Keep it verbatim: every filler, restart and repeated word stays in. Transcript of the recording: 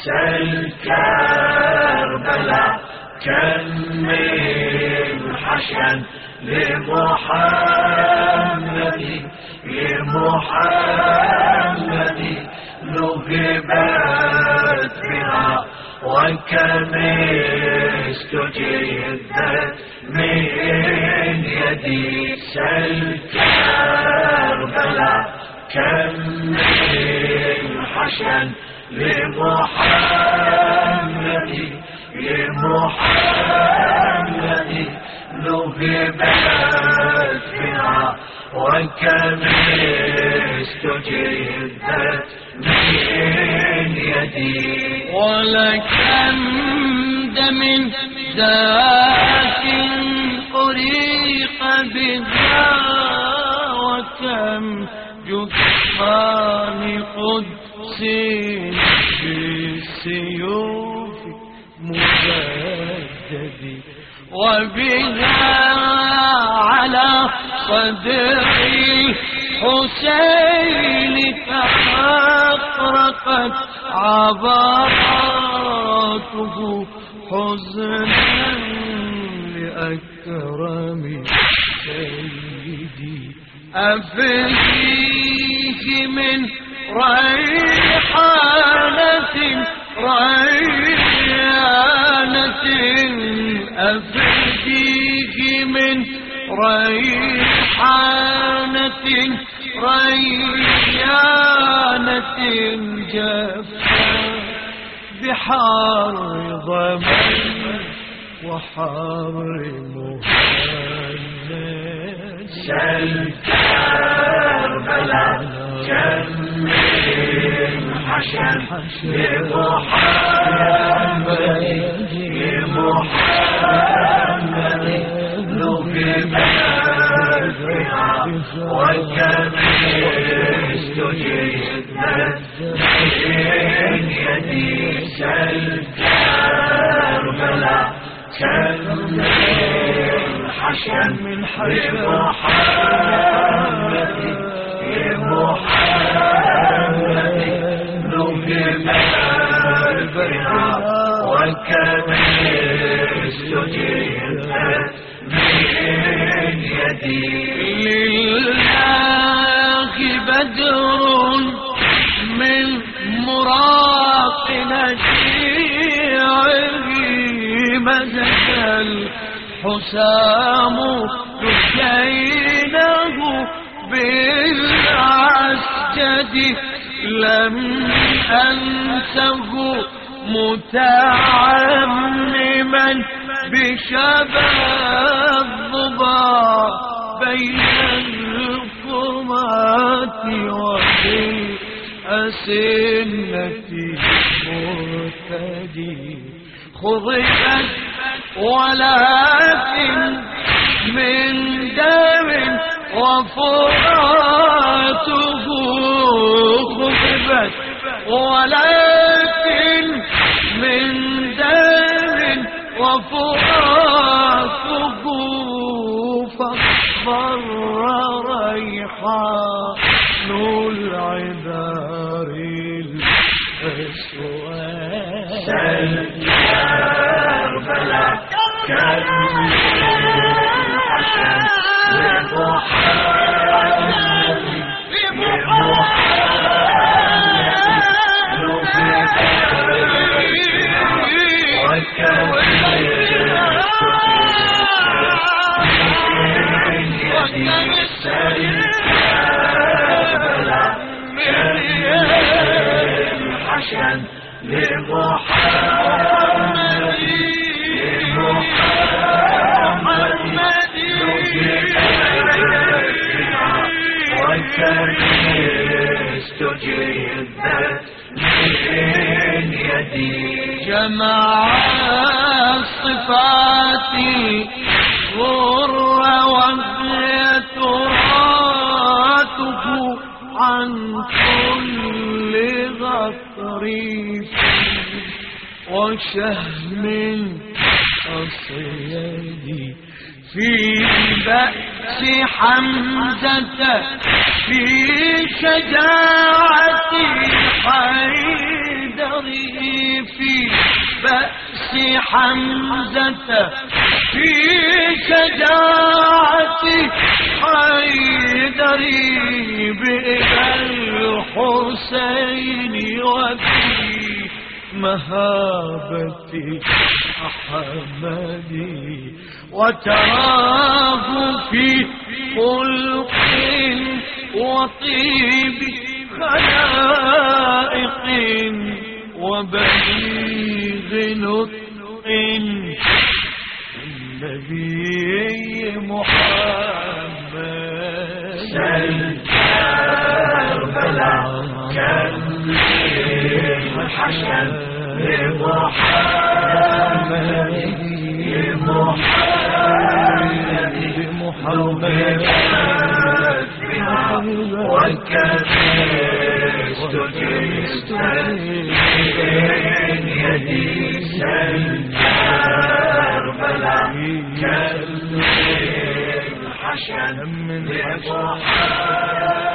سل كربلاء كم من حشن لمحمد لمحمد نهبت بها وكم استجدت من يدي سل كربلاء كم من حشن لمحمد لمحمد نهبت بها وكم استجدت من يدي ولكم دم ذاك أريق بها وكم جثمان قدس بالسيوف مجدد وبها على صدر الحسين تحقرقت عبراته حزنا لأكرم سيدي أفديه من ريحانة ريانة أفديه من ريحانة ريانة جفا بحار ضمن وحار مهند سل كربلاء كم من حشن لمحمد لمحمد نهبت بها وكم استجدت من يدي سل كربلاء كم من حشن لمحمد لمحمد نهبت بها وكم استجدت من يدي لله بدر من مراق نشيعه مزج الحسام لكينه بالعسجد لم أنسه متعمما بشبه الضباع بين القمات وبالأسنة مرتدي خضبت ولكن من دم وفراته خضبت ولكن من دم وفراته فاصبر ريحان العذار الأسود سل كربلاء كم من حشن لمحمد حشن لمحمد لمحمد وكم استجدت من يدي جمع الصفات غر وهي تراته عن كل غطريف وشهم الصياد في بأس حمزة في شجاعة حيدر حيدري في بأس حمزة في شجاعة حيدري بإلى الحسين وفي مهابة أحمدي وتراه في خلق وطيب خلائق وبليغ نطق النبي محمد كربلاء كالحشد لمحمد لمحمد وكفست جست من يدي كربلاء كالحشد لمحمد